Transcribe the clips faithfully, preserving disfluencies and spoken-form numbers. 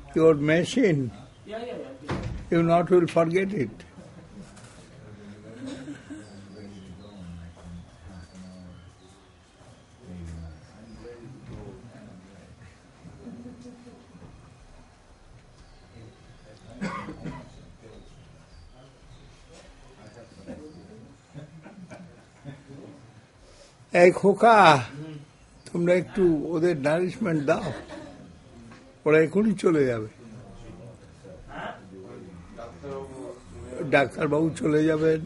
your machine, Yeah, yeah, yeah. you not will forget it. এই খোকা, তোমরা একটু ওদের নারিশমেন্ট দাও, ওরা এখনই চলে যাবে। ডাক্তারবাবু চলে যাবেন।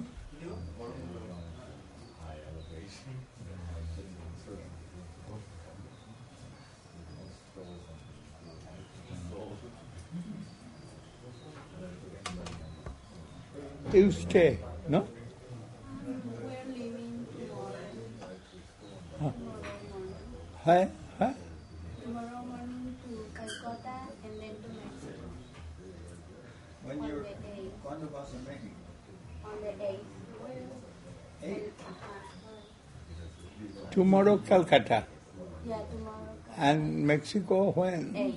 You stay, no? We're leaving tomorrow. Huh? Tomorrow morning. Hi, huh? Tomorrow morning to Calcutta and then to Mexico. When On you're, the eighth. ¿cuándo vas a México? On the eighth. Eight? Uh-huh. Tomorrow Calcutta. Yeah, tomorrow. And Mexico when? Eight.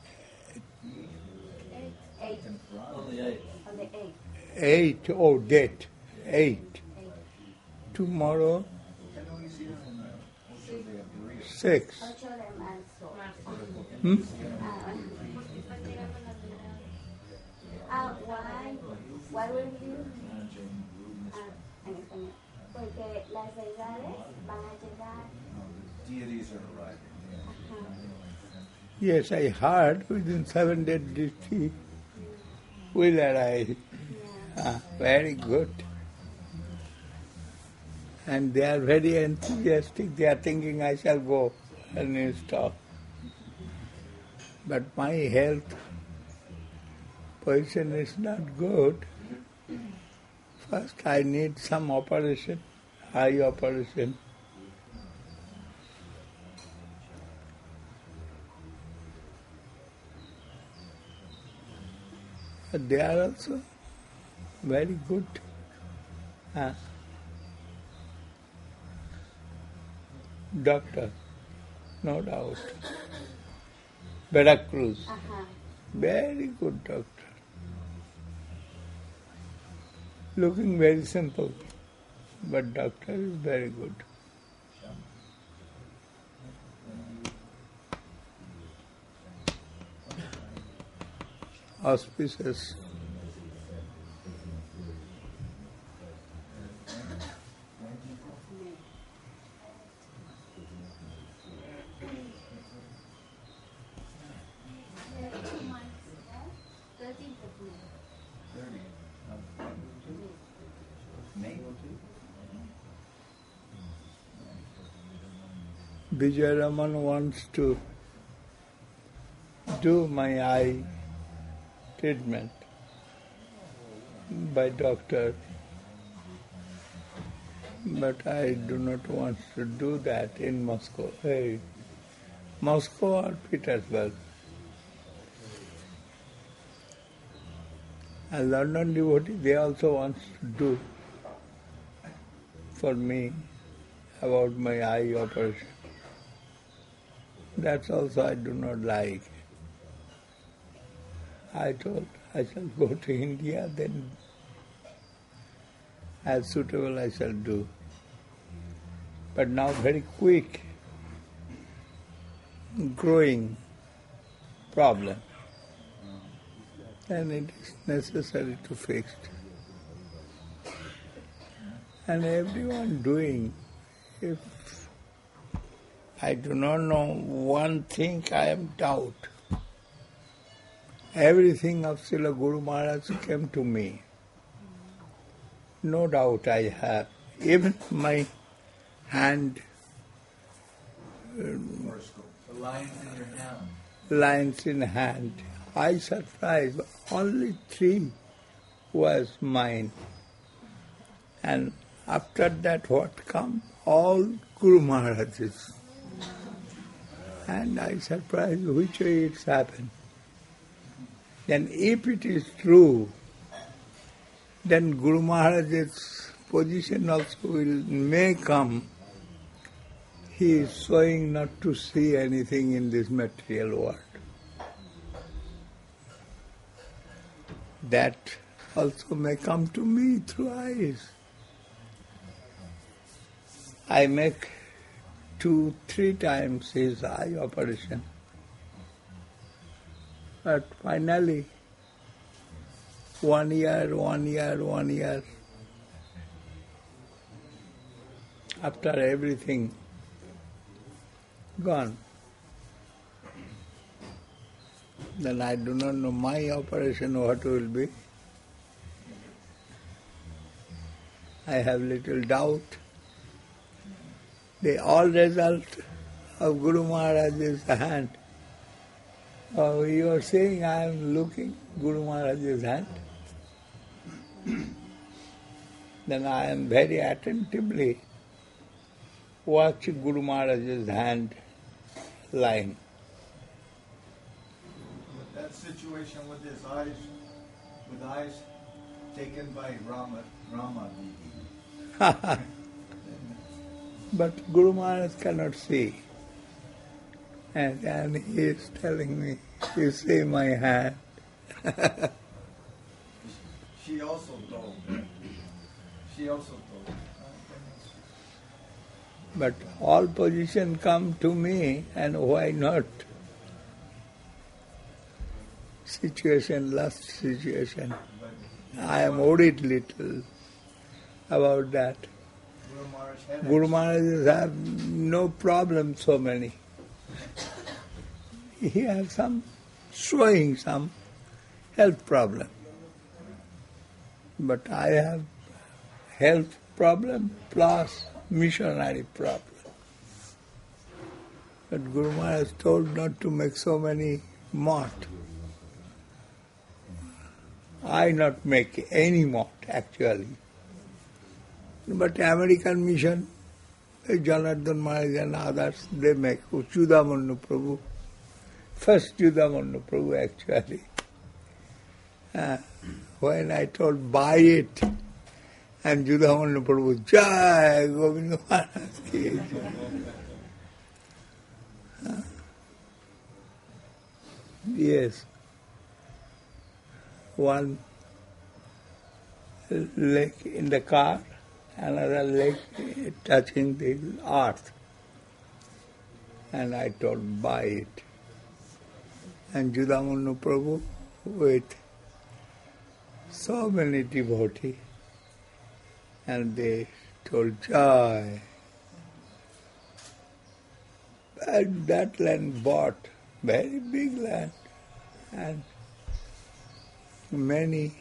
Eight. On the eighth. On the eighth. Eight, oh, date. Eight. Eight. Tomorrow, ¿Qué no hicieron en el ocho de abril? six. Ocho de marzo. Hmm? Ah, ah, why? Why will you? Ah, en español. Porque las deidades van a llegar. No, the deities are arriving. Ajá. Yes, I heard within seven days he will arrive. Yeah. Ah, very good. And they are very enthusiastic. They are thinking I shall go and install. But my health position is not good. First I need some operation, eye operation. But they are also very good. Ah. Doctor, no doubt. Veracruz, Ajá. very good doctor. Looking very simple, but doctor is very good. Auspicious. thirteenth of May. thirty. May? Vijay Raman wants to do my eye treatment by doctor, but I do not want to do that in Moscow. Hey, Moscow or Petersburg. A London devotee, they also want to do for me about my eye operation. That's also I do not like. I told I shall go to India, then as suitable I shall do. But now very quick, growing problem, and it is necessary to fix it. And everyone doing, if I do not know one thing, I am doubt. Everything of Srila Guru Maharaj came to me. No doubt I have. Even my hand Horoscope. The lines in your hand. lines in hand. I surprised, only three was mine. And after that what come? All Guru Maharaj's. And I surprised which way it's happened. Then if it is true, then Guru Maharaj's position also will may come. He is showing not to see anything in this material world. that also may come to me through eyes. I make two, three times his eye operation. But finally, one year, one year, one year, after everything gone, then I do not know my operation what will be. I have little doubt. The all result of Guru Maharaj's hand. Oh, you are saying I am looking Guru Maharaj's hand. Then I am very attentively watch Guru Maharaj's hand lying. But that situation with his eyes, with eyes taken by Rama, Rama Devi. But Guru Maharaj cannot see. And, and he is telling me, you see my hand. She also told. She also told. But all position come to me, and why not? Situation, last situation. I am worried little about that. Guru Maharaj had Guru Maharaj have no problem so many. He has some, showing some health problem. But I have health problem plus missionary problem. But Guru Maharaj told not to make so many mott. I not make any mott actually. But American mission, Janardhan Maharaj and others, they make Chudamannu Prabhu. First Chudamannu Prabhu actually. Uh, when I told buy it, and Chudamannu Prabhu, Jai Govinda Maharaj ki Jai. Uh, yes. One leg in the car, another leg touching the earth. And I told, buy it. And Chudamannu Prabhu with so many devotees, and they told, Jai. And that land bought, very big land, and many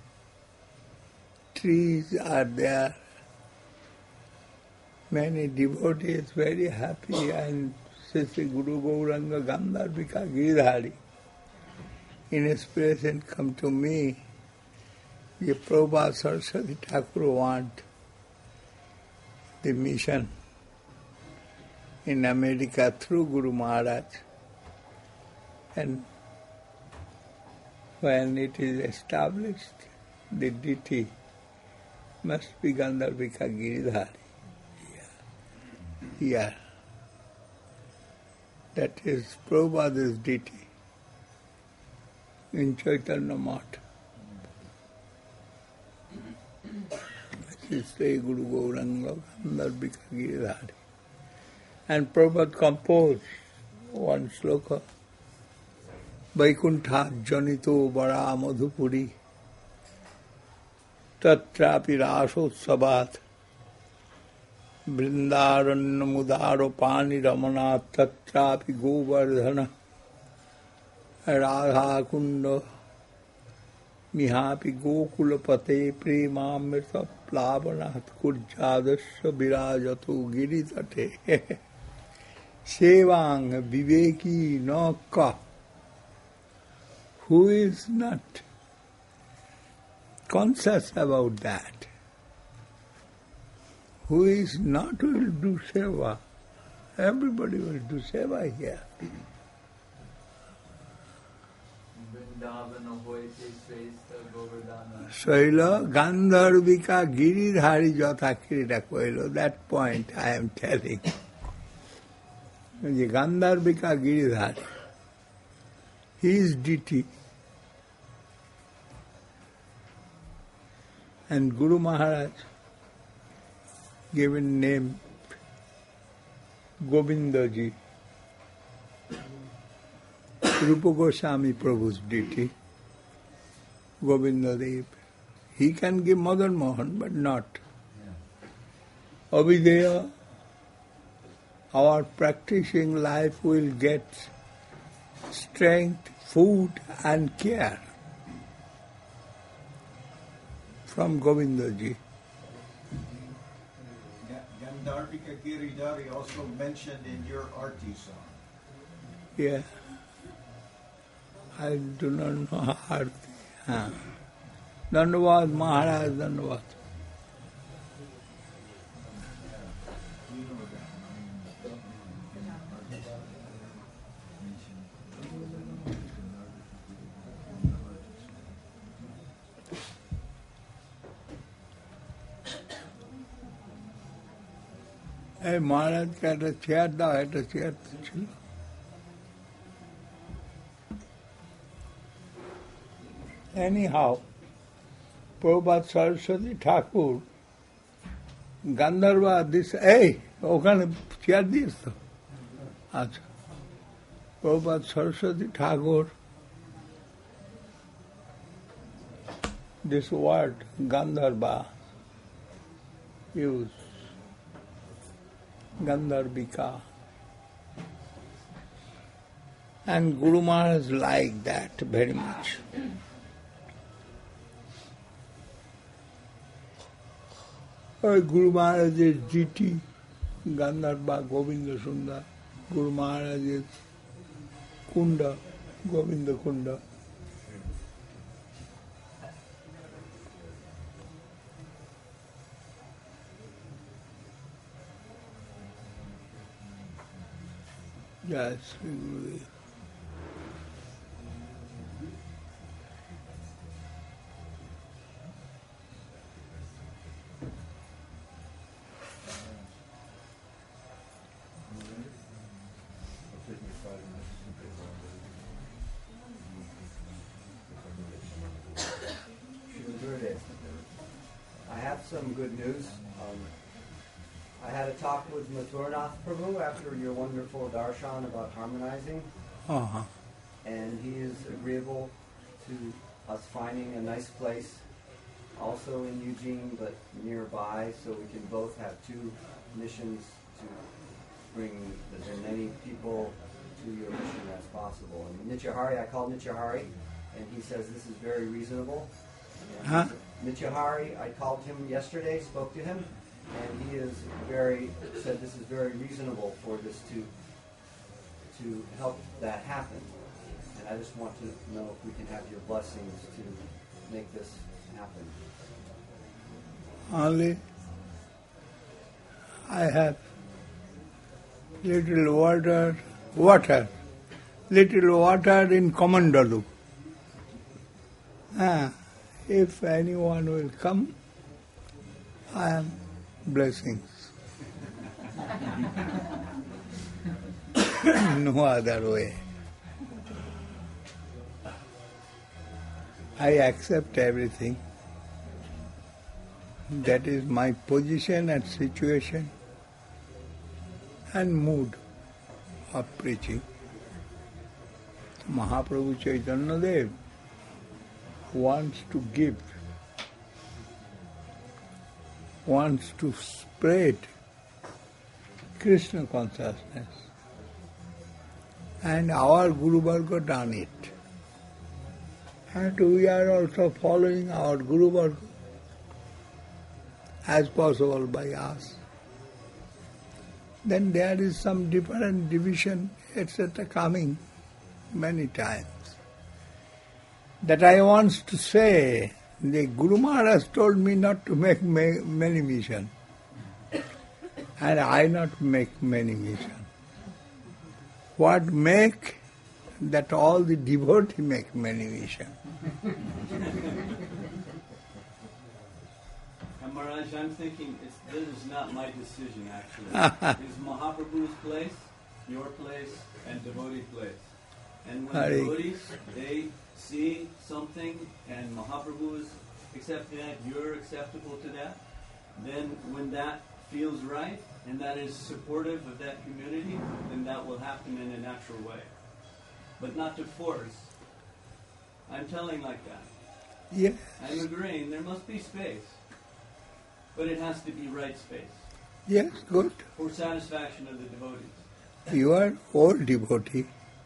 trees are there. Many devotees very happy, and Sri Guru Gauranga Gandharvika Giridhari inspiration come to me. The Prabhupada Saraswati Thakur want the mission in America through Guru Maharaj. And when it is established, the deity must be Gandharvika Giridhari. Yeah. Yeah. That is Prabhupada's deity in Chaitanya Math. This is Sri Guru Gauranga Gandharvika Giridhari. And Prabhupada composed one sloka, Vaikuntha Janito Vara Madhupuri Tatrapi Rasotsavat Vrindaranya Mudaro Pani Ramana Tatrapi Govardhana Radha Kunda Mihapi Gokulapate Premamrita Plavanat Kurjadasya Virajato Giritate Sevang Viveki Naka. Who is not conscious about that? Who is not will do seva? Everybody will do seva here. Shaila Gandharvika Giridhari Jatha Kirita Koilo. That point I am telling. The Gandharvika Giridhari, his deity And Guru Maharaj given name Govindaji, Rupa Goswami Prabhu's deity, Govinda Dev. He can give Madan Mohan, but not. Avideya, our practicing life will get strength, food and care from Govindaji. Gandharvika Giridhari also mentioned in your Arti song. Yeah. I do not know Arti. Huh. Dandavad Maharaj, Dandavad. Hey, Maharaj got a chair, thou had a chair. Anyhow, Prabhupada Saraswati Thakur, Gandharva, this, hey, ওখানে chair দিয়েছ তো? আচ্ছা। Prabhupada Saraswati Thakur, this word, Gandharva, used. Gandharvika. And Guru Maharaj liked that very much. Uh, Guru Maharaj is G T, Gandharva, Govinda Sundar. Guru Maharaj is Kunda, Govinda Kunda. Yes, Sri Gurudev. I have some good news. Um, I had a talk with Mathuranath Prabhu after your wonderful darshan about harmonizing, Uh-huh. and he is agreeable to us finding a nice place, also in Eugene, but nearby, so we can both have two missions to bring as many people to your mission as possible. And Nityahari, I called Nityahari, and he says this is very reasonable. And Huh? Nityahari, I called him yesterday, spoke to him, and he is very said this is very reasonable for this to to help that happen. And I just want to know if we can have your blessings to make this happen. Only I have little water, water, little water in Kamandalu. Ah, if anyone will come, I am blessings. No other way. I accept everything. That is my position and situation and mood of preaching. Mahaprabhu Chaitanya Dev wants to give, wants to spread Krishna consciousness. And our Guru Varga done it. And we are also following our Guru Varga as possible by us. Then there is some different division, et cetera coming many times. That I want to say, the Guru Maharaj told me not to make ma- many mission. And I not make many mission. What make? That all the devotee make many mission. And Maharaj, I'm thinking it's, this is not my decision actually. It's Mahaprabhu's place, your place, and devotee place. And when Hare. devotees, they see something and Mahaprabhu's accepting that, you're acceptable to that, then when that feels right and that is supportive of that community, then that will happen in a natural way. But not to force. I'm telling like that. Yes. I'm agreeing there must be space. But it has to be right space. Yes, good. For satisfaction of the devotees. You are old devotee.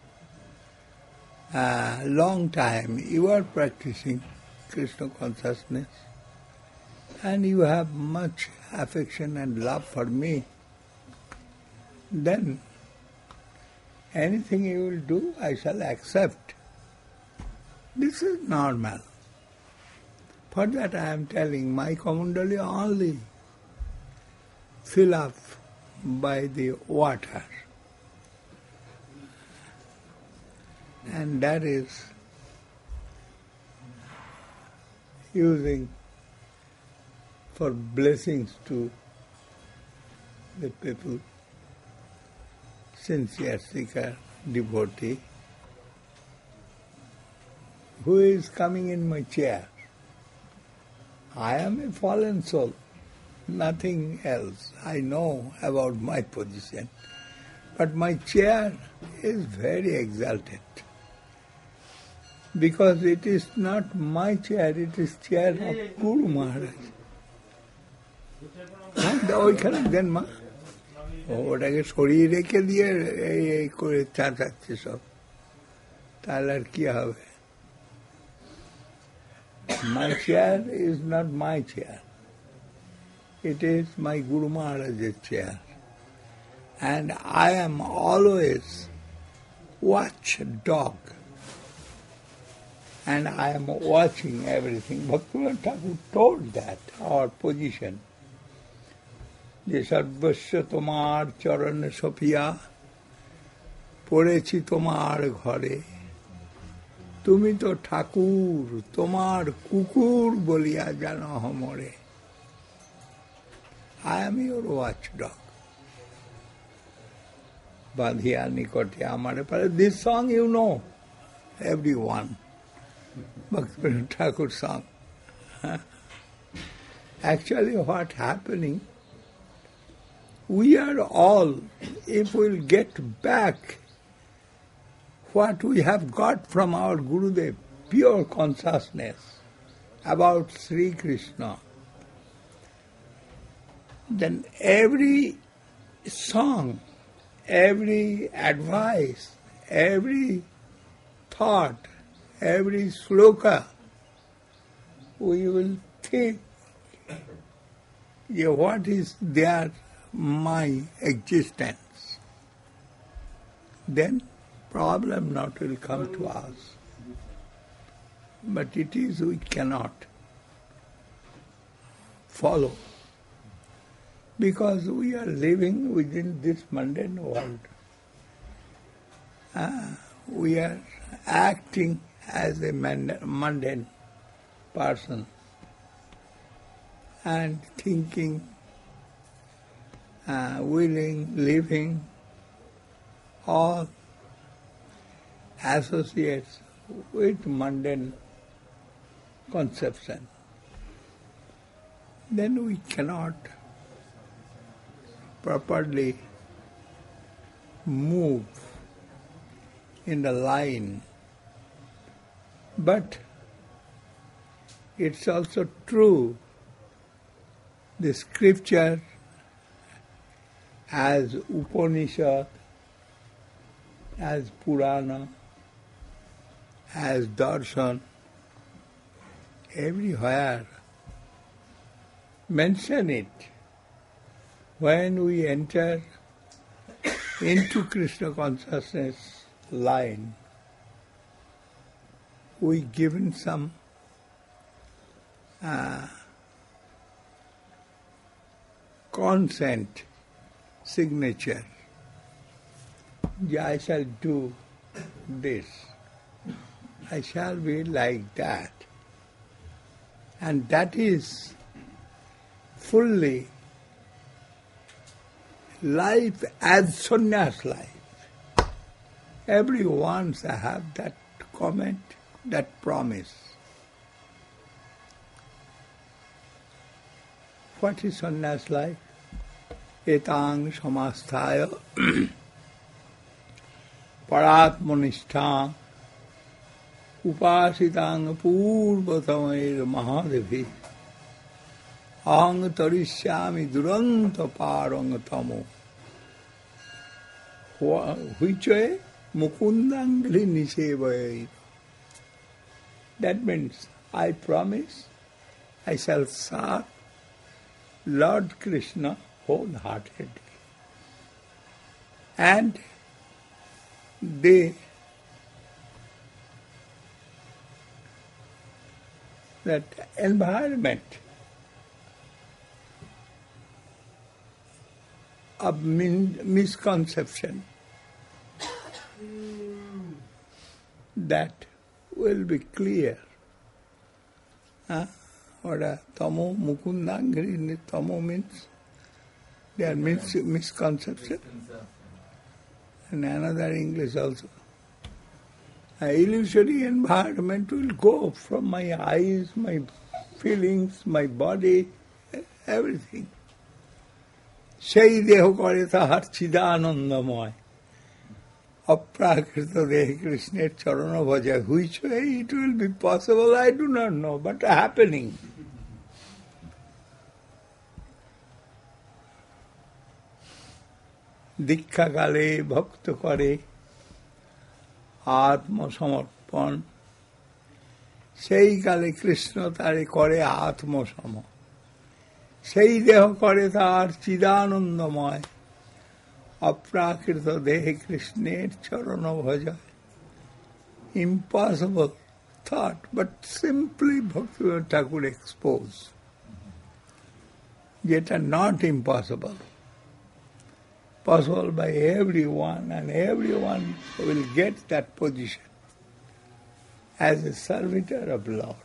A long time you are practicing Krishna consciousness. And you have much affection and love for me. Then anything you will do, I shall accept. This is normal. For that I am telling, my Kamandali only fill up by the water. And that is using for blessings to the people, sincere seeker, devotee, who is coming in my chair. I am a fallen soul, nothing else. I know about my position. But my chair is very exalted. Because it is not my chair, it is chair of Guru Maharaj. ওইখানে দেন মা ওটাকে সরিয়ে রেখে দিয়ে এই করে চাচাচ্ছে সব তাহলে আর কি হবে My chair is not my chair. It is my Guru Maharaj's chair. And I am always watchdog. And I am watching everything. Bhaktivinoda Thakur told that, our position. যে সর্বস্ব তোমার চরণে সপিয়া পড়েছি তোমার ঘরে তুমি তো ঠাকুর তোমার কুকুর বলিয়া জানো হমরে I am your watchdog. বাঁধিয়া নিকটে আমারে পারে this song you know everyone Bhaktivinoda Thakur song. Actually what happening, we are all, if we'll get back what we have got from our Gurudev, pure consciousness about Sri Krishna, then every song, every advice, every thought, every sloka, we will think, yeah, what is there my existence? Then problem not will come to us. But it is we cannot follow. Because we are living within this mundane world. Uh, we are acting as a mundane person and thinking, uh, willing, living, all associates with mundane conception. Then we cannot properly move in the line. But it's also true, the scripture as Upanishad, as Purana, as Darshan, everywhere mention it. When we enter into Krishna consciousness line, we given some uh, consent, signature. I shall do this. I shall be like that. And that is fully life as sannyas life. Everyone shall have that comment, that promise. what is sannyas like? Etang samasthaya paratmanishtham upasitang purvatamair mahadevi ahang tarishyami duranta parang tamo. Which way? Mukundangli nisevaya. That means I promise I shall serve Lord Krishna wholeheartedly. And the that environment of min- misconception that will be clear. Huh? What a tamo mukundangri, tamo means there means misconception. And another English also. An illusory environment will go from my eyes, my feelings, my body, everything. Sei deho kare tahar chidanandamaya. Aprakrita dehe Krishna charana bhaja. Which way it will be possible, I do not know, but happening. Dikha kale bhakta kare atma samarpan. Sei kale Krishna tare kare atma sama. Sei deho kare tar chidanandamaya. Aprakrita dehe Krishna charana bhaja. Impossible thought, but simply Bhaktivinoda Thakur exposed. Yet are not impossible. Possible by everyone, and everyone will get that position as a servitor of Lord.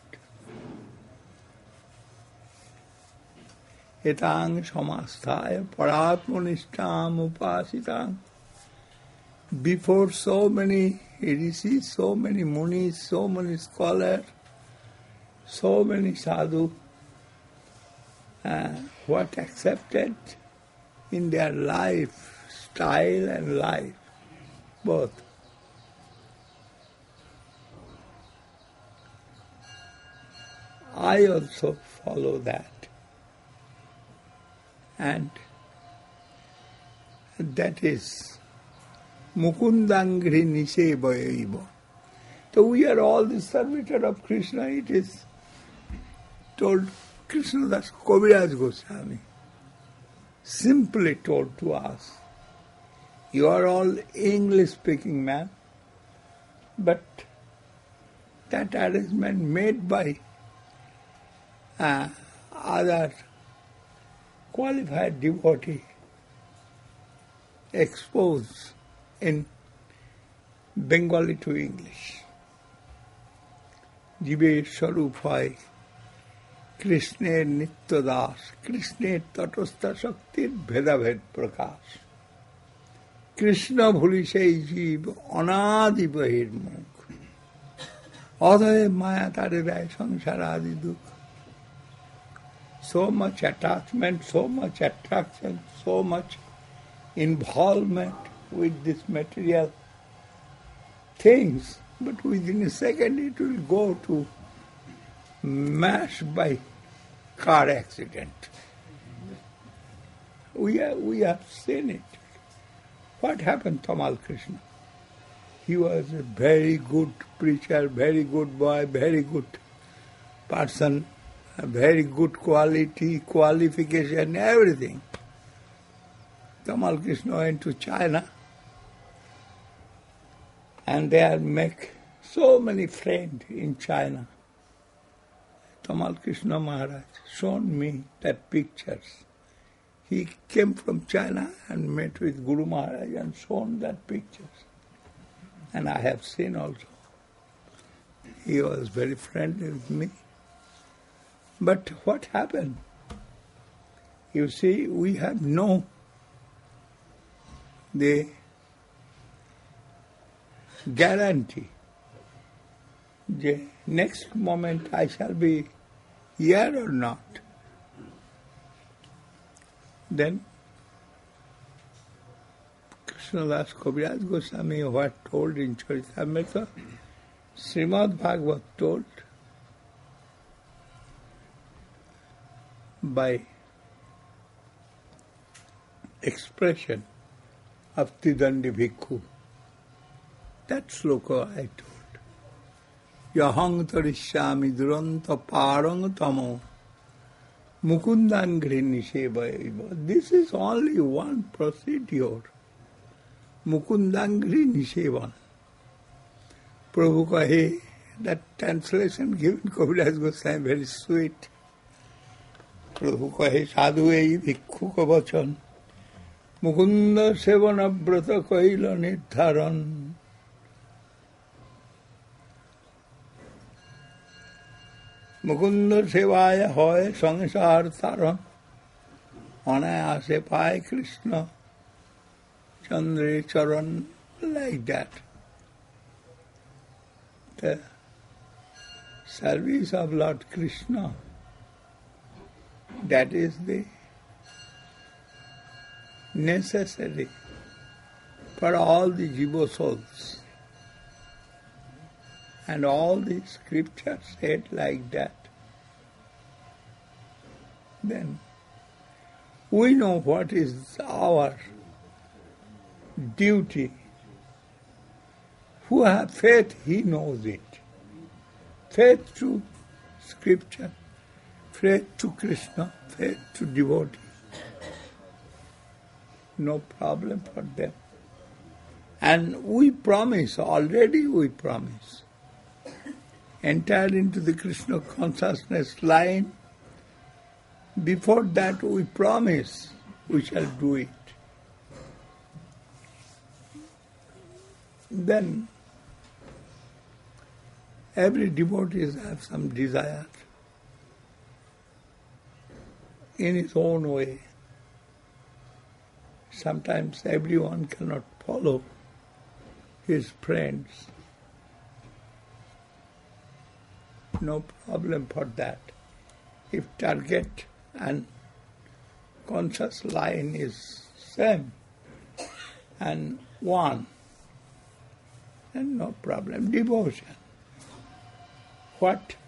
Etang samasthaya paratmanishtam upasitang. Before so many rishis, so many munis, so many scholars, so many sadhu, uh, what accepted in their life, style and life, both. I also follow that. And that is Mukundangri Nisevaya. So we are all the servitor of Krishna. It is told Krishnadas Kaviraj Goswami simply told to us, you are all English-speaking man, but that arrangement made by uh, other qualified devotee exposed in Bengali to English. Jibe Swarup hoy Krishner Nitya Das, Krishner Tatastha Shaktir Bhedabhed Prakash. Krishna bhuli sei jeev anadi bahirmukh. Adhaye maya tare ray sansar adi dukh. So much attachment, so much attraction, so much involvement with this material things, but within a second it will go to mash by car accident. We have, we have seen it. What happened to Tamal Krishna? He was a very good preacher, very good boy, very good person, a very good quality, qualification, everything. Tamal Krishna went to China and there make so many friends in China. Tamal Krishna Maharaj shown me that pictures. He came from China and met with Guru Maharaj and shown that pictures. And I have seen also. He was very friendly with me. But what happened? You see, we have no the guarantee. The next moment I shall be here or not. Then Krishnadas Kaviraj Goswami what told in Charitamrita, Srimad Bhagavat told by expression of Tidandi Bhikkhu. That sloka I told. Yahang tarishyami duranta parang tamo mukundangri nishevaiva. This is only one procedure. Mukundangri nishevan. Prabhu kahe, that translation given Kaviraj Goswami very sweet. Prabhu kahe sadhu ei bhikkhu ka vachan mukunda sevana brata kaila nirdharan. Mukunda sevaya hoy sangsar taran anayase paye Krishna Chandra Charan, like that. The service of Lord Krishna, that is the necessary for all the jiva souls. And all the scriptures said like that. Then we know what is our duty. Who has faith, he knows it. Faith to scripture, faith to Krishna, faith to devotee. No problem for them. And we promise, already we promise, enter into the Krishna consciousness line. Before that we promise we shall do it. Then every devotee has some desire in his own way. Sometimes everyone cannot follow his friends. No problem for that. If target and conscious line is same and one, then no problem. Devotion. What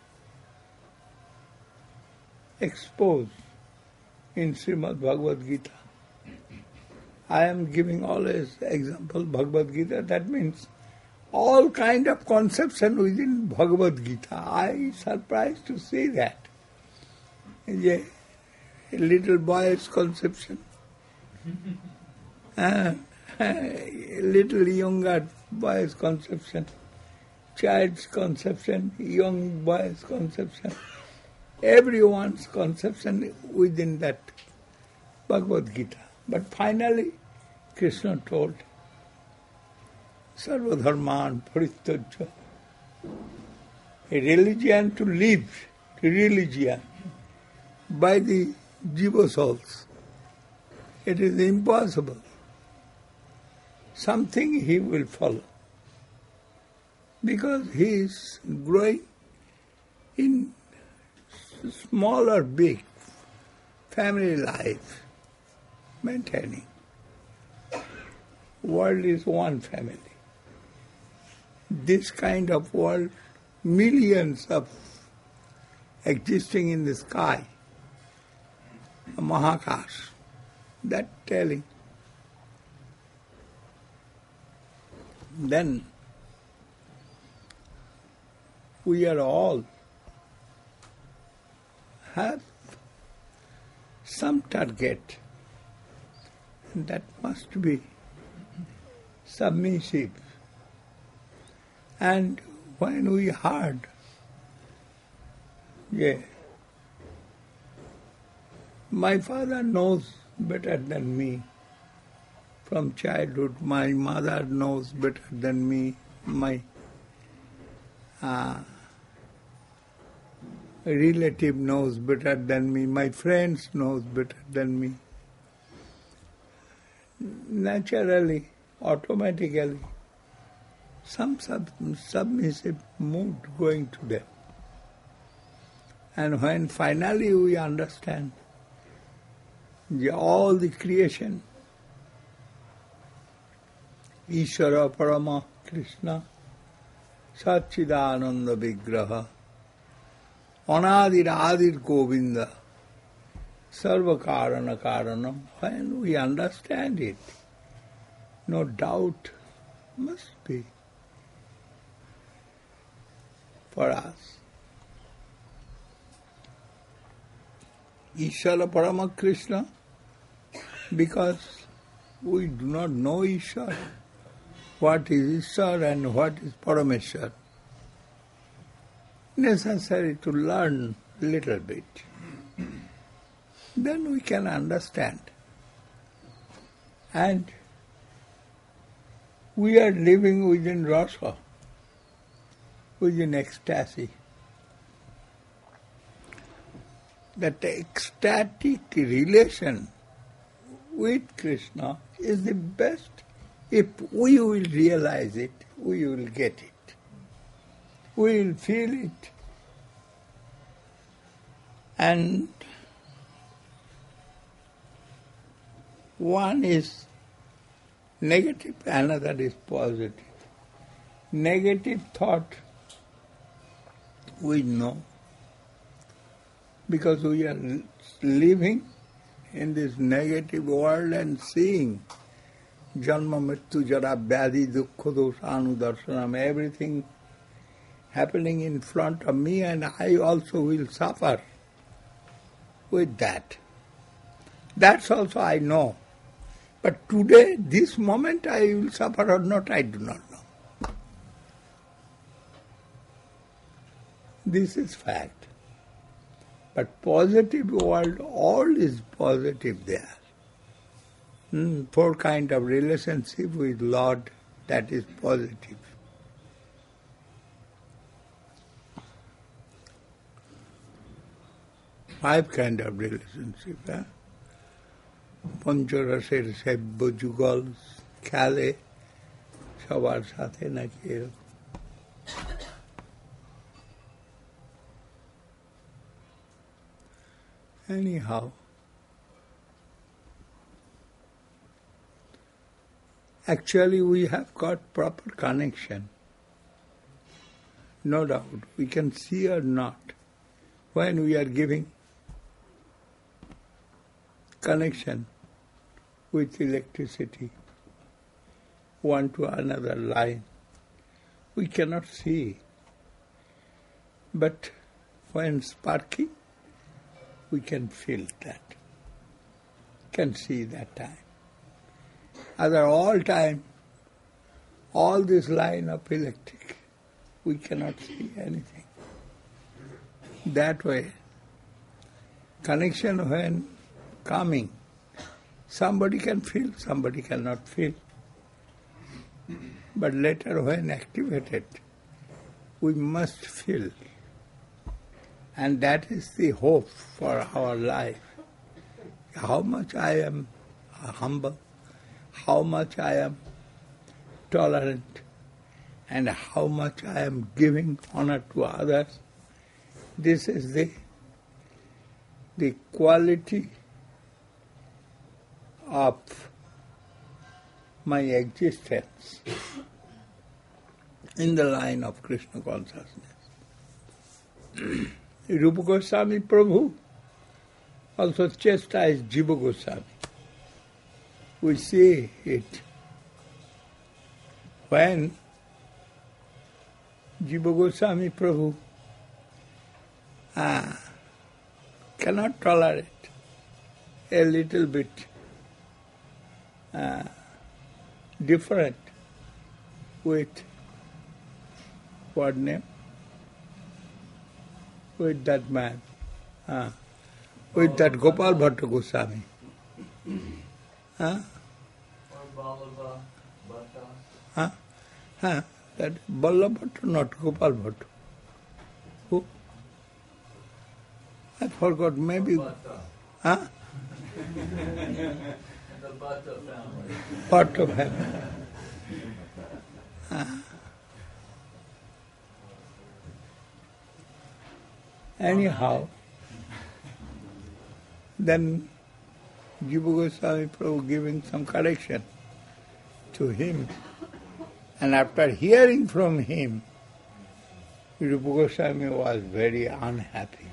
exposed in Srimad Bhagavad Gita. I am giving always example Bhagavad Gita. That means all kind of conception within Bhagavad Gita. I surprised to see that. A, a little boy's conception, uh, a little younger boy's conception, child's conception, young boy's conception, everyone's conception within that Bhagavad Gita. But finally, Krishna told, Sarva dharman parityajya. A religion to live, a religion by the jiva souls. It is impossible. Something he will follow. Because he is growing in small or big family life, maintaining. World is one family. This kind of world, millions of existing in the sky, a Mahakash, that telling. Then we are all have some target, and that must be submissive. And when we heard, yeah, my father knows better than me from childhood, my mother knows better than me, my uh, relative knows better than me, my friends knows better than me. Naturally, automatically, some sub- submissive mood going to them. And when finally we understand the, all the creation, Ishvara Parama Krishna, Satchidananda Vigraha, Anadir Adir Govinda, Sarva Karana Karanam, when we understand it, no doubt must be for us. Ishvara Parama Krishna, because we do not know Ishvara, what is Ishvara and what is Parameshwar. Necessary to learn little bit. Then we can understand. And we are living within rasa, within ecstasy. That ecstatic relation with Krishna is the best. If we will realize it, we will get it. We will feel it. And one is negative, another is positive. Negative thought we know, because we are living in this negative world and seeing Janma Mrityu Jara Vyadhi Dukkha Dosha Anudarshanam, everything happening in front of me, and I also will suffer with that. That's also I know. But today, this moment, I will suffer or not, I do not know. This is fact. But positive world, all is positive there. Hmm, four kind of relationship with Lord, that is positive. Five kind of relationship. Eh? পঞ্চরসের সেব্য যুগল খেলে সবার সাথে নাকি এরকম। Anyhow, actually we have got proper connection. No doubt, we can see or not when we are giving connection with electricity, one to another line. We cannot see. But when sparking, we can feel that, can see that time. Other all time, all this line of electric, we cannot see anything. That way, connection when coming, somebody can feel, somebody cannot feel. But later when activated, we must feel. And that is the hope for our life. How much I am humble, how much I am tolerant, and how much I am giving honor to others. This is the, the quality of my existence in the line of Krishna consciousness. Rupa Goswami Prabhu also chastised Jiva Goswami. We see it when Jiva Goswami Prabhu ah, cannot tolerate a little bit Uh, different with what name? With that man, uh, with that Gopal Bhatta Goswami. Huh? Or Ballabha Bhatta. Huh? Huh? That Ballabha Bhatta, not Gopal Bhatta. Who? I forgot, maybe. Bhatta. Huh? The Bhatta family. Bhatta family. Uh, anyhow, then Jiva Goswami Prabhu giving some correction to him. And after hearing from him, Rupa Goswami was very unhappy.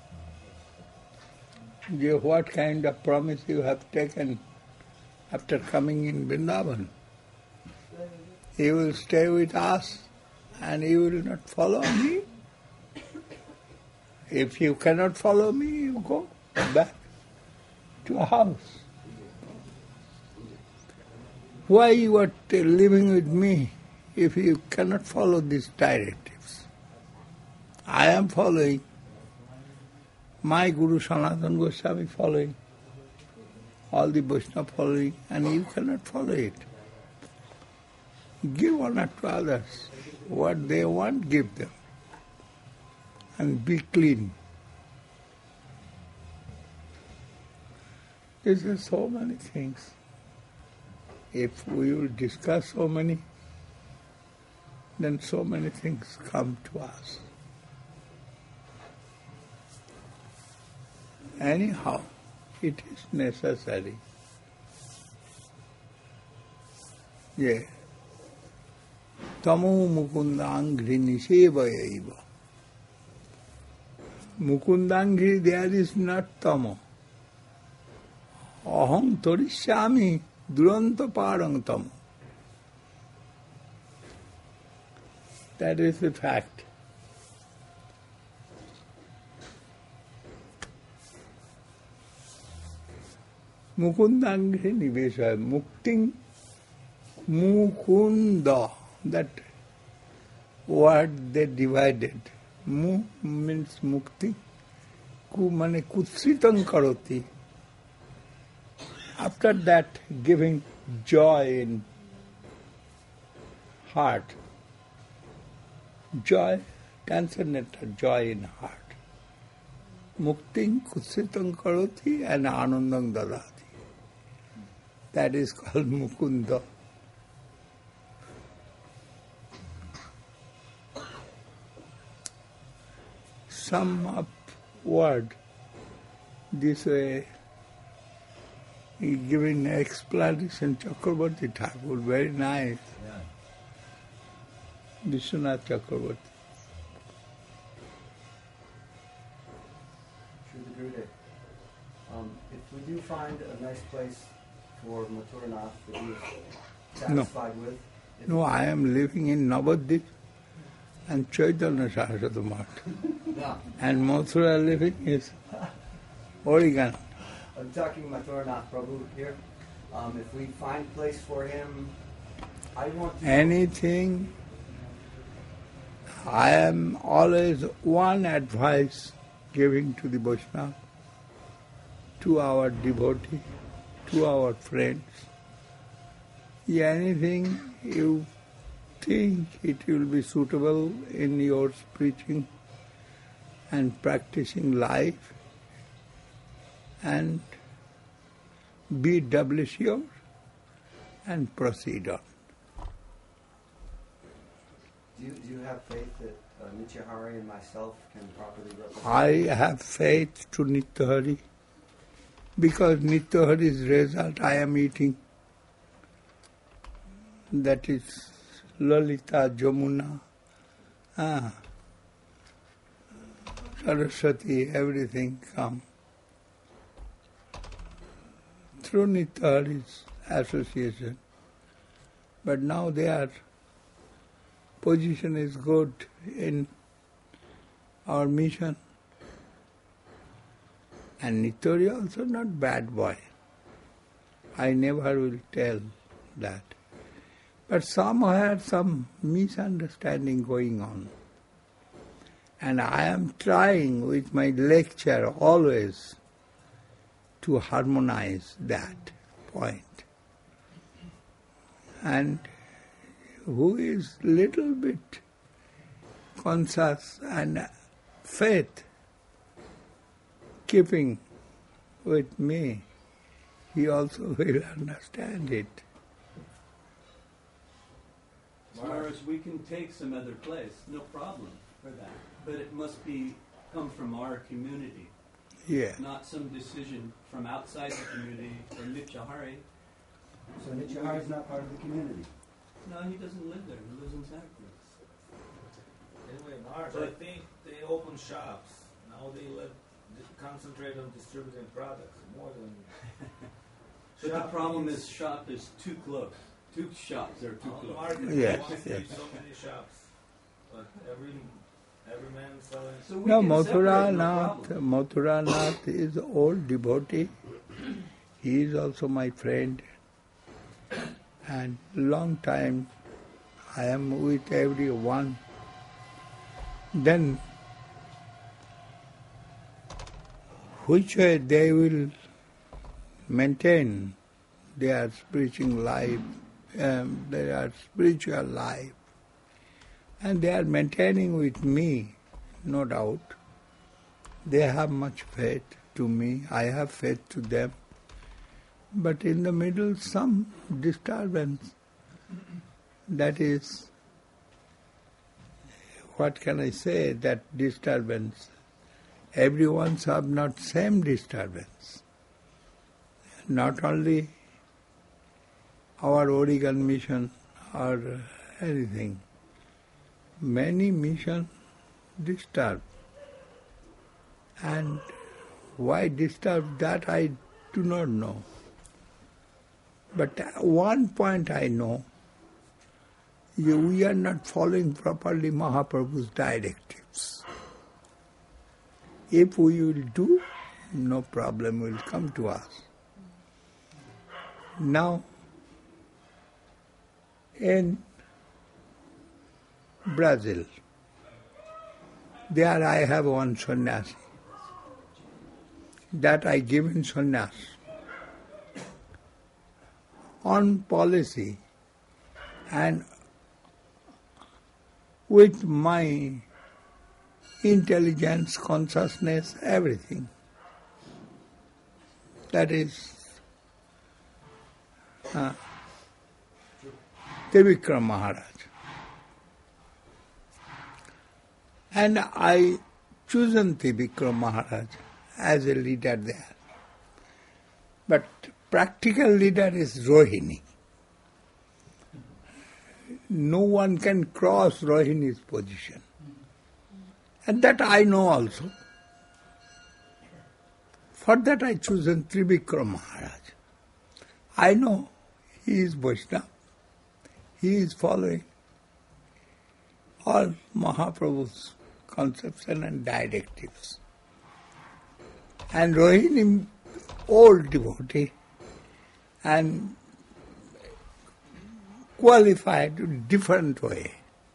You, what kind of promise you have taken after coming in Vrindavan? You will stay with us and you will not follow me? If you cannot follow me, you go back to a house. Why you are t- living with me if you cannot follow these directives? I am following. My Guru Sanatana Goswami following. All the Vaishnava following, and you cannot follow it. Give honor to others. What they want, give them. And be clean. There are so many things. If we will discuss so many, then so many things come to us. Anyhow, it is necessary. Yeah. Tamo mukundangri nisevayaiva. Mukundangri, there is not tamo. Aham torishyami duranta parang tamo. That is the fact. Mukundangri nivesha, mukting, mukunda, that word they divided. Mu means mukti, ku mane kutsritang karoti. After that, giving joy in heart. Joy, transcendental joy in heart. Mukting kutsritang karoti and anandang dadati. That is called Mukunda. Sum up word this way, giving explanation, Chakravarti Thakur, very nice. Yeah. Vishwanath Chakravarti. Srila Gurudev, um, if we do find a nice place for Mathuranath that he is satisfied with, if No, I am living in Navadvip and Chaitanya Saraswati Math. no, And Mathura living is Oregon. I'm talking Mathuranath Prabhu here. Um, if we find place for him, I want to... Anything, I am always one advice giving to the Vaishnava, to our devotee, to our friends. Anything you think it will be suitable in your preaching and practicing life, and be doubly sure and proceed on. Do you, do you have faith that uh, Nityahari and myself can properly represent? I have faith to Nityahari because Nityahari's result I am eating. That is Lalita, Jamuna, ah, Saraswati, everything come through Nityahari's association. But now their position is good in our mission. And Nityahari also not bad boy. I never will tell that. But somehow had some misunderstanding going on. And I am trying with my lecture always to harmonize that point. And who is little bit conscious and faith keeping with me, he also will understand it. Maharaj, we can take some other place, no problem for that. But it must be come from our community. Yeah. not some decision from outside the community from Nityahari. So Nityahari is not part of the community. No, he doesn't live there. He lives in Santa Cruz. Anyway, Marge, But- I think they open shops. Now they let they concentrate on distributing products more than. But the Shop problem means- is shop is too close. Two shops are too on the close. market, Yes, they want to yes. see so many shops, but every every man selling. So we No, can Mathura separate, no Nath, problem. Mathura Nath is old devotee. He is also my friend. And long time I am with everyone. Then which way they will maintain their spiritual life, um, their spiritual life, and they are maintaining with me, no doubt. They have much faith to me, I have faith to them. But in the middle, some disturbance. That is, what can I say, that disturbance. Everyone's have not same disturbance. Not only our Oregon mission or anything. Many missions disturb. And why disturb, that I do not know. But one point I know, you, we are not following properly Mahaprabhu's directives. If we will do, no problem will come to us. Now, in Brazil, there I have one sannyasi. That I give in sannyas. On policy and with my intelligence, consciousness, everything. That is uh, Trivikram Maharaj. And I chosen Trivikram Maharaj as a leader there. But practical leader is Rohini. No one can cross Rohini's position. And that I know also. For that I chosen Trivikram Maharaj. I know he is Vaishnava. He is following all Mahaprabhu's conception and directives. And Rohini, old devotee, and qualified in different way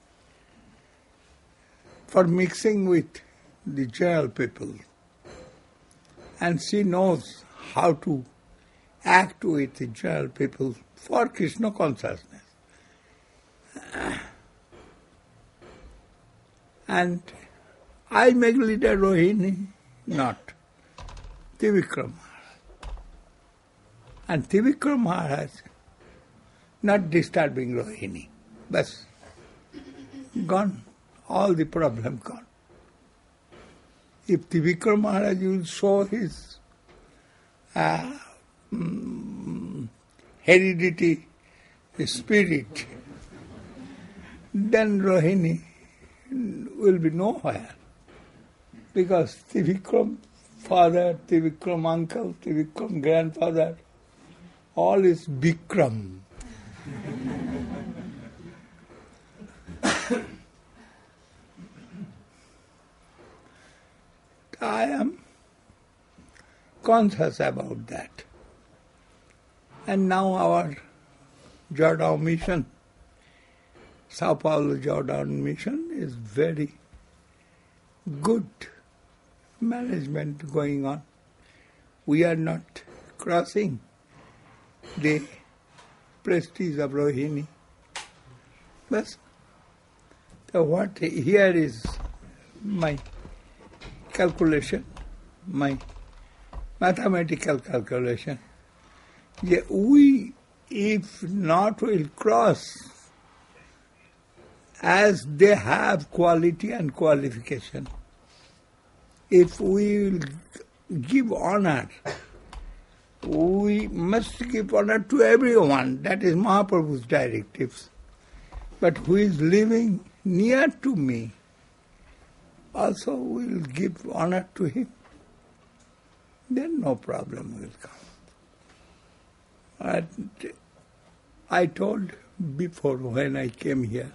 for mixing with the general people. And she knows how to act with the general people for Krishna consciousness. And I make leader Rohini, not Trivikram Maharaj. And Trivikram Maharaj not disturbing Rohini. Bas, gone, all the problem gone. If Trivikram Maharaj will show his uh, mm, heredity spirit, then Rohini will be nowhere. Because Trivikram father, Trivikram uncle, Trivikram grandfather, all is Bikram. I am conscious about that. And now our Jordan mission, Sao Paulo Jordan mission, is very good management going on. We are not crossing the prestige of Rohini. But so what here is my calculation, my mathematical calculation. Yeah, we, if not, will cross as they have quality and qualification. If we will give honor. We must give honor to everyone. That is Mahaprabhu's directives. But who is living near to me, also will give honor to him. Then no problem will come. And I told before when I came here,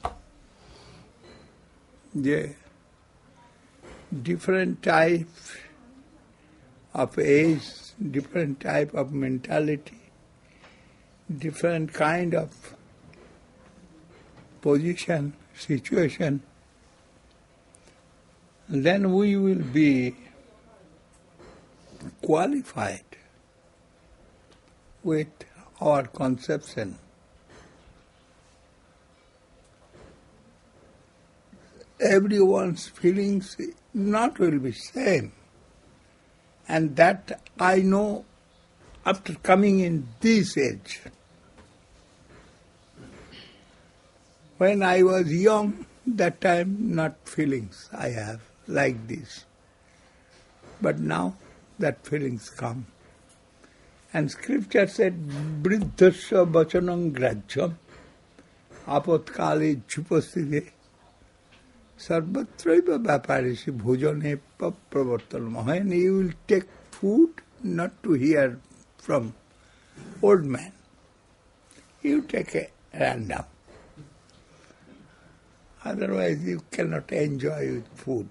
the different type of age, different type of mentality, different kind of position, situation, then we will be qualified with our conception. Everyone's feelings not will be same. And that I know after coming in this age. When I was young, that time not feelings I have like this. But now that feelings come. And scripture said, Vriddhasya vachanam grajyam apatkale jupasthite sarvatraiva vyaparisi bhojane pravartanam. When you will take food, not to hear from old man, you take a random. Otherwise you cannot enjoy with food.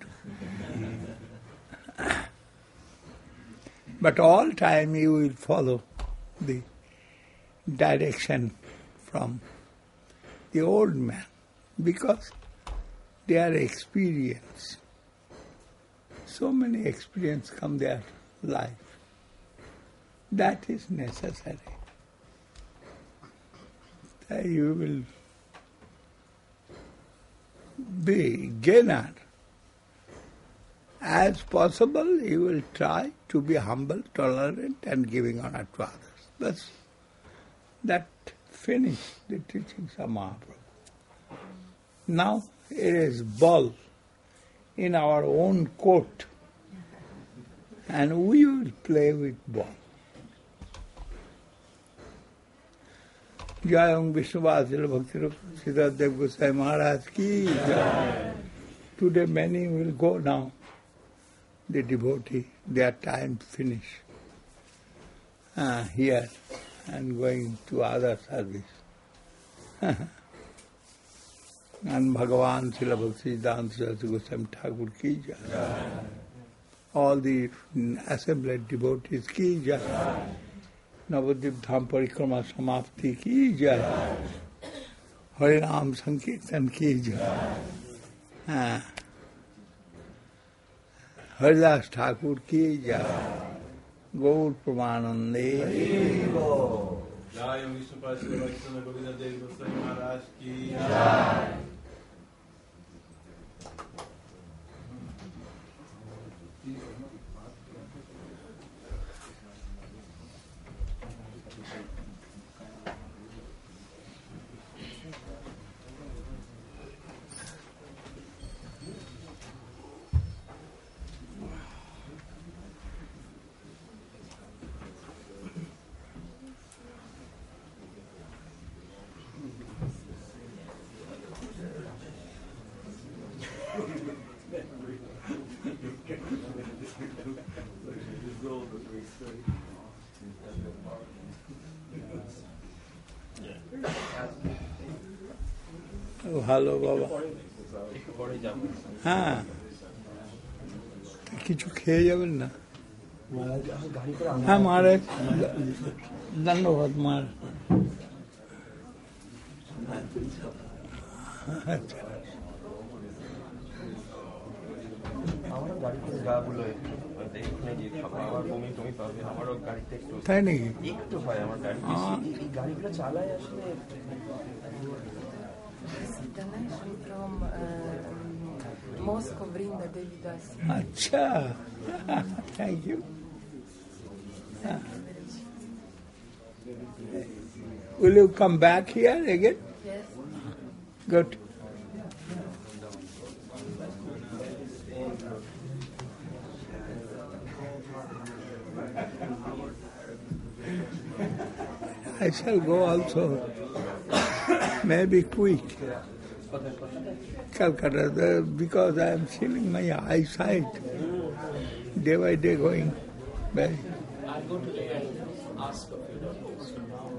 But all time you will follow the direction from the old man because they are experienced. So many experience come their life. That is necessary. That you will be gainer. As possible, you will try to be humble, tolerant, and giving honor to others. That's, that finished the teachings of Mahaprabhu. Now it is ball in our own court, and we will play with ball. Jayam Vishnuvasila Bhaktirup Siddharth Dev Goswami Maharaj ki Jai. Today many will go now. The devotee, their time finished uh, here and going to other service. And Bhagavan Srila Bhakti Siddhanta Saraswati Goswami Thakur ki Jai. All the assembled devotees ki Jai. Navadvip Dham Parikrama Samapti ki Jai. Harinam Sankirtan ki Jai. Uh, Haridas Thakur ki Jai. Gaur Pramanande. Jai Vishnu Prasad Vaishnava Govinda Dev Goswami Maharaj ki Jai. ভালো বাবা হ্যাঁ কিছু খেয়ে যাবেন না হ্যাঁ মহারাজ ধন্যবাদ মার আচ্ছা আমারও গাড়ি করে যাওয়াগুলো এখানে গিয়ে খাবো আমার বমি টমি পাবে আমারও গাড়িতে একটু তাই নাকি একটু হয় আমার গাড়ি এই গাড়িগুলো চালায় আসলে Ganesh from uh, Moscow, Vrinda Devidas. Acha, thank you. Will you come back here again? Yes. Good. I shall go also, maybe quick. Calcutta, the- because I am feeling my eyesight day by day going very. I'll go today and ask a few doctors.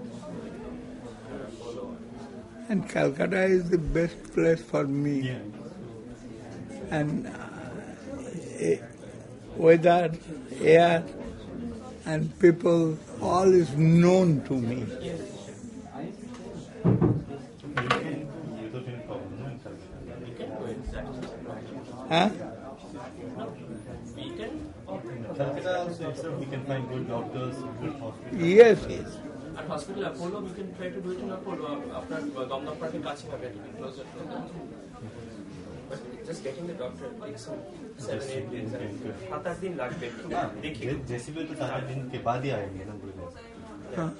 And Calcutta is the best place for me. And uh, eh, weather, air, and people, all is known to me. Huh? Calcutta also itself we can find good doctors, good hospitals. Yes, yes. At hospital Apollo, we can try to do it in Apollo. After Domdom Park in Kachi, we can be closer to them. But just getting the doctor takes some seven, eight days. सात आठ दिन लगते हैं. देखिए. जैसे भी तो सात आठ दिन के बाद ही आएंगे ना पूरे. Huh?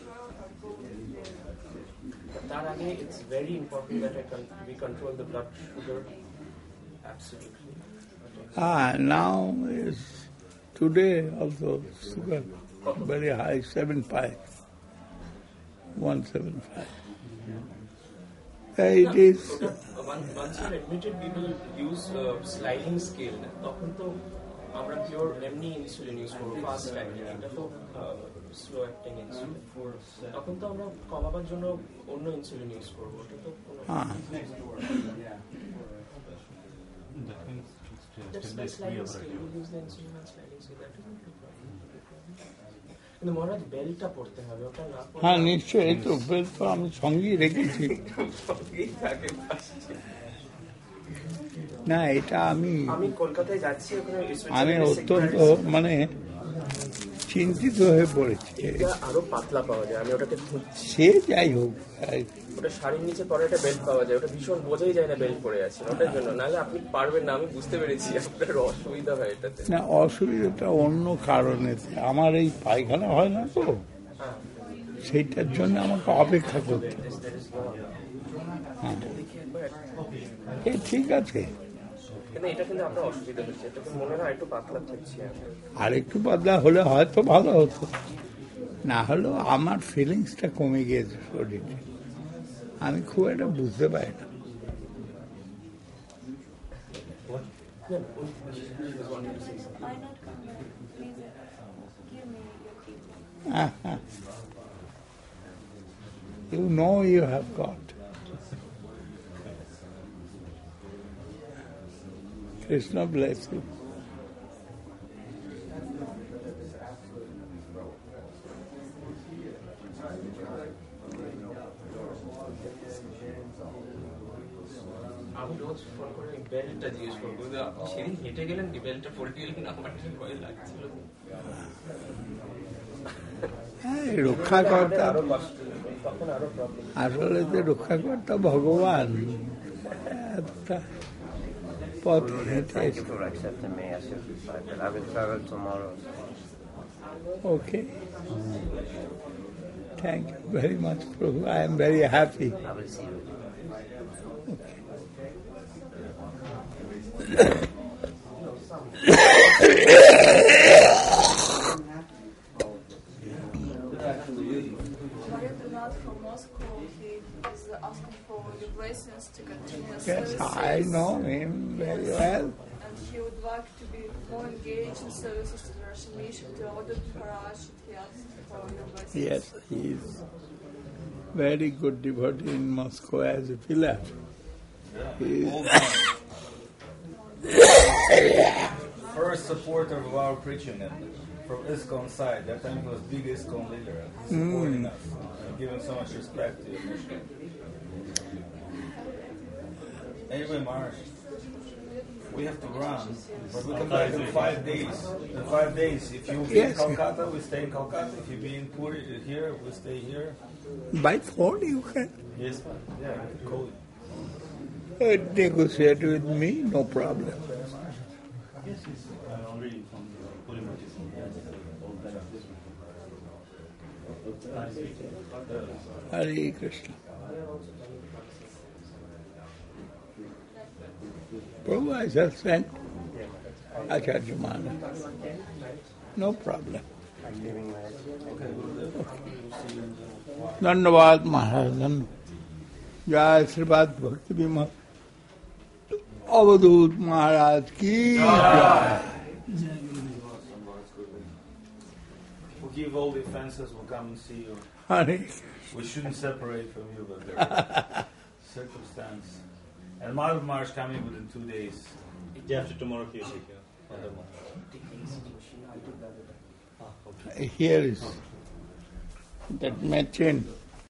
That again, it's very important that I con- we control the blood sugar. Absolutely. Ah, now is today also sugar very high, seven five, one seven five. It is. Once, once you're admitted, we will use uh, sliding scale. তখন তো আমরা pure এমনি insulin use করবো fast acting, এটা তো slow acting insulin. তখন তো আমরা কমাবার জন্য অন্য ইনসুলিন ইউজ করবো, ওটা তো কোনো That's by sliding scale. We use the insulin and sliding scale. That is not a problem. কিন্তু মহারাজ বেলটা পড়তে হবে, ওটা না পড়লে হ্যাঁ নিশ্চয়ই, এই তো বেল তো আমি সঙ্গেই রেখেছি। না এটা আমি আমি কলকাতায় যাচ্ছি, ওখানে আমি অত্যন্ত মানে চিন্তিত হয়ে পড়েছি। এটা আরো পাতলা পাওয়া যায়, আমি ওটাকে খুঁজছি। সে যাই হোক, ওটা শাড়ির নিচে পরে একটা বেল্ট পাওয়া যায়, ওটা ভীষণ বোঝাই যায় না বেল্ট পরে আছে, ওটার জন্য। নাহলে আপনি পারবেন না, আমি বুঝতে পেরেছি আপনার অসুবিধা হয় এটাতে। না অসুবিধাটা অন্য কারণে, আমার এই পায়খানা হয় না তো, সেইটার জন্য আমাকে অপেক্ষা করতে। হ্যাঁ এ ঠিক আছে, কিন্তু এটা কিন্তু আপনার অসুবিধা হচ্ছে, এটা মনে হয় একটু পাতলা থাকছি। আর একটু পাতলা হলে হয়তো ভালো হতো, না হলেও আমার ফিলিংসটা কমে গিয়েছে শরীরে, আমি খুব একটা বুঝতে পারি না। You know you have got. Krishna bless you. আমি রোজ ফোন করে বেল্টটা জিজ্ঞেস করবো, সেদিন হেঁটে গেলেন বেল্টটা পরে গেলেন, আমার ঠিক ভয় লাগছিল। রক্ষাকর্তা আসলে যে রক্ষাকর্তা ভগবান, এতটা পথ হেঁটে। Okay, thank you very much প্রভু, I am very happy. From Moscow, he is asking for your blessings to continue Yes, services. I know him very well. And he would like to be more engaged in services to the Russian mission, to order Faraj. He asked for your blessings. Yes, he is very good devotee in Moscow as a pillar. He is first supporter of our preaching and from ISKCON side. That time he was big ISKCON leader. He's supporting Mm. us, and giving so much respect to your mission. Anyway, Marsh, we have to run, but we come back in five days. In five days, if you be in Yes. Kolkata, we stay in Kolkata. If you be in Puri here, we stay here. by phone you can Yes, yeah, I can call you. uh, negotiate with me, no problem. Yes, yes, I already informed the Purimati. Hare Krishna. Prabhu, I just sent Acharya Maharaj. No problem. धन्यवाद महाराज धन्यवाद जय श्रीपाद भक्ति विमल अवधूत महाराज की जय Forgive all the offenses, we'll come and see you. Hare. We shouldn't separate from you, but there circumstance. And Madhav Maharaj coming within two days. Day after tomorrow he will take care. Here is that Machin.